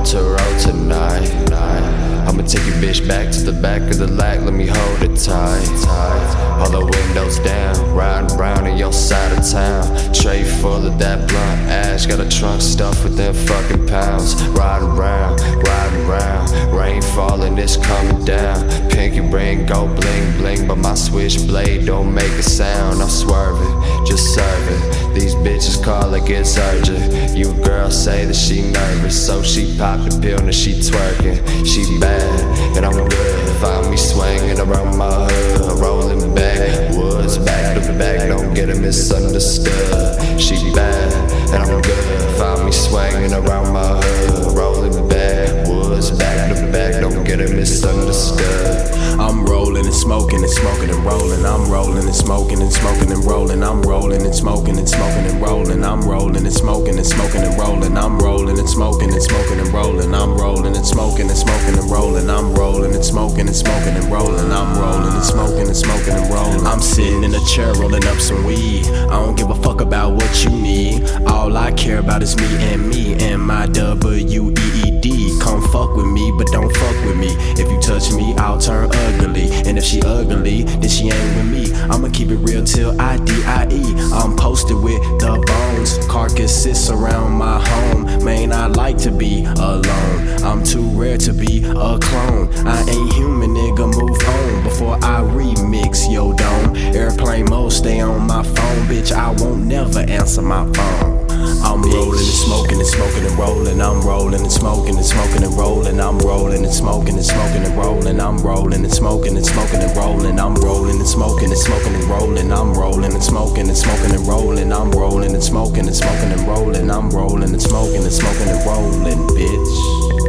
to roll tonight. I'ma take your bitch back to the back of the lack, let me hold it tight. All the windows down, riding round in your side of town. Tray full of that blunt ash, got a trunk stuffed with them fucking pounds. Riding round, rain falling, it's coming down. Pinky ring go bling bling, but my switchblade don't make a sound. I'm swerving, just serving. These bitches call like it's urgent. You girl say that she nervous, so she pop the pill and she twerking. She bad, and I'm good. Find me swinging around my hood, rolling backwoods, back to back, don't get it misunderstood. She bad, and I'm good. Find me swinging around my hood, rolling backwoods, back to back, don't get it misunderstood. I'm rolling and smoking and smoking and rolling. I'm rolling and smoking and smoking and rolling. I'm rolling and smoking and smoking and rolling. I'm rolling and smoking and smoking and rolling. I'm rolling and smoking and smoking and rolling. I'm rolling and smoking and smoking and rolling. I'm rolling and smoking and smoking and rolling. I'm rolling and smoking and smoking and rolling. I'm sitting in a chair rolling up some weed. I don't give a fuck about what you need. All I care about is me and my WEED. Come fuck with me, but don't fuck with me. If you touch me, I'll turn ugly. And if she ugly, then she ain't with me. I'ma keep it real till I die. I'm posted with the bones. Carcasses around my home. Man, I like to be alone. I'm too rare to be a clone. I ain't human, nigga, move on before I remix yo dome. Airplane mode, stay on my phone, bitch. I won't never answer my phone. I'm rolling and smoking and smoking and rolling. I'm rolling and smoking and smoking and rolling. I'm rolling and smoking and smoking and rolling. I'm rolling and smoking and smoking and rolling. I'm rolling and smoking and smoking and rolling. I'm rolling and smoking and smoking and rolling. I'm rolling and smoking and smoking and rolling. I'm rolling and smoking and smoking and rolling, bitch.